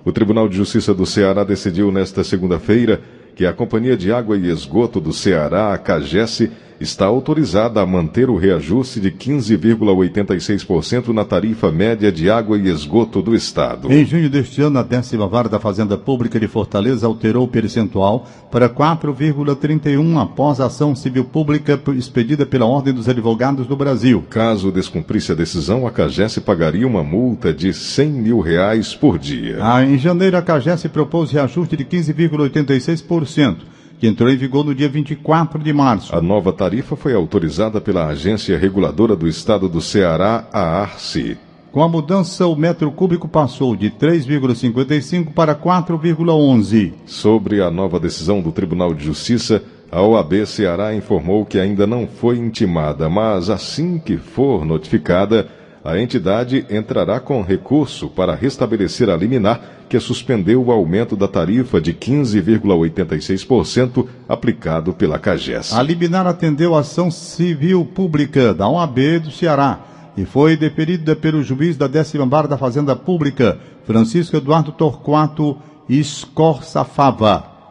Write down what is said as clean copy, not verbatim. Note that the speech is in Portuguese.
O Tribunal de Justiça do Ceará decidiu nesta segunda-feira que a Companhia de Água e Esgoto do Ceará, a CAGES, está autorizada a manter o reajuste de 15,86% na tarifa média de água e esgoto do Estado. Em junho deste ano, a 10ª Vara da Fazenda Pública de Fortaleza alterou o percentual para 4,31% após a ação civil pública expedida pela Ordem dos Advogados do Brasil. Caso descumprisse a decisão, a CAGES pagaria uma multa de R$100 mil por dia. Em janeiro, a CAGES propôs reajuste de 15,86%. que entrou em vigor no dia 24 de março. A nova tarifa foi autorizada pela Agência Reguladora do Estado do Ceará, a ARCE. Com a mudança, o metro cúbico passou de 3,55 para 4,11. Sobre a nova decisão do Tribunal de Justiça, a OAB Ceará informou que ainda não foi intimada, mas assim que for notificada, a entidade entrará com recurso para restabelecer a liminar que suspendeu o aumento da tarifa de 15,86% aplicado pela CAGES. A liminar atendeu a ação civil pública da OAB do Ceará e foi deferida pelo juiz da 10ª Vara da Fazenda Pública, Francisco Eduardo Torquato Escorçafava.